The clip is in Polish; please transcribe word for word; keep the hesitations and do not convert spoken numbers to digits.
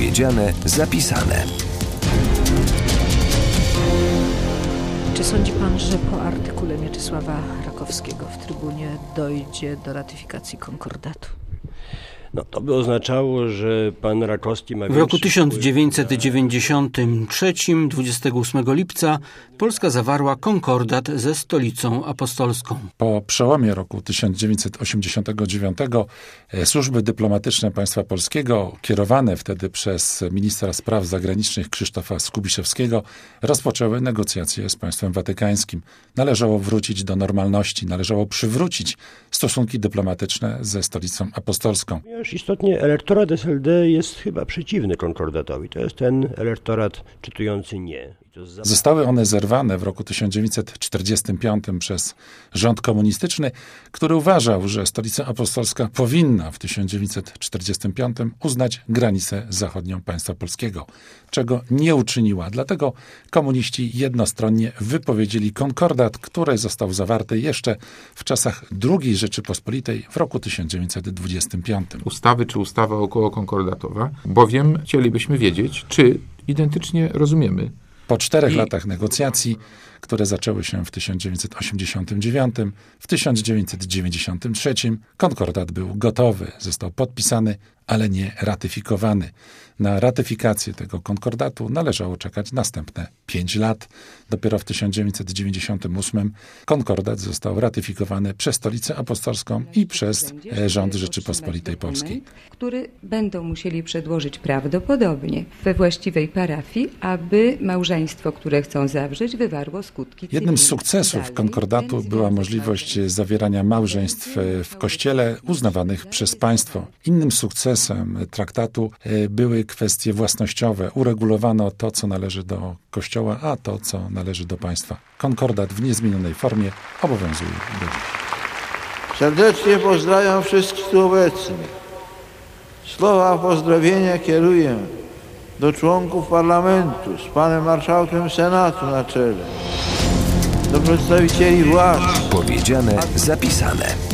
Powiedziane, zapisane. Czy sądzi pan, że po artykule Mieczysława Rakowskiego w Trybunie dojdzie do ratyfikacji konkordatu? No, to by oznaczało, że pan Rakowski ma... W roku tysiąc dziewięćset dziewięćdziesiątym trzecim, dwudziestego ósmego lipca, Polska zawarła konkordat ze Stolicą Apostolską. Po przełomie roku tysiąc dziewięćset osiemdziesiątego dziewiątego służby dyplomatyczne państwa polskiego, kierowane wtedy przez ministra spraw zagranicznych Krzysztofa Skubiszewskiego, rozpoczęły negocjacje z państwem watykańskim. Należało wrócić do normalności, należało przywrócić stosunki dyplomatyczne ze Stolicą Apostolską. Istotnie elektorat S L D jest chyba przeciwny konkordatowi. To jest ten elektorat czytujący nie. Zostały one zerwane w roku tysiąc dziewięćset czterdziestym piątym przez rząd komunistyczny, który uważał, że Stolica Apostolska powinna w tysiąc dziewięćset czterdziestym piątym uznać granicę zachodnią państwa polskiego, czego nie uczyniła. Dlatego komuniści jednostronnie wypowiedzieli konkordat, który został zawarty jeszcze w czasach drugiej Rzeczypospolitej w roku tysiąc dziewięćset dwudziestym piątym. Ustawy czy ustawa okołokonkordatowa, bowiem chcielibyśmy wiedzieć, czy identycznie rozumiemy. Po czterech I... latach negocjacji, które zaczęły się w tysiąc dziewięćset osiemdziesiątym dziewiątym, w tysiąc dziewięćset dziewięćdziesiątym trzecim konkordat był gotowy, został podpisany, ale nie ratyfikowany. Na ratyfikację tego konkordatu należało czekać następne pięć lat. Dopiero w tysiąc dziewięćset dziewięćdziesiątym ósmym konkordat został ratyfikowany przez Stolicę Apostolską i przez rząd Rzeczypospolitej Polskiej. Który będą musieli przedłożyć prawdopodobnie we właściwej parafii, aby małżeństwo, które chcą zawrzeć, wywarło skutki cywilne. Jednym z sukcesów konkordatu była możliwość zawierania małżeństw w Kościele uznawanych przez państwo. Innym sukcesem traktatu były kwestie własnościowe. Uregulowano to, co należy do Kościoła, a to, co należy do państwa. Konkordat w niezmienionej formie obowiązuje do dziś. Serdecznie pozdrawiam wszystkich tu obecnych. Słowa pozdrowienia kieruję do członków parlamentu z panem marszałkiem Senatu na czele, do przedstawicieli władz. Powiedziane, zapisane.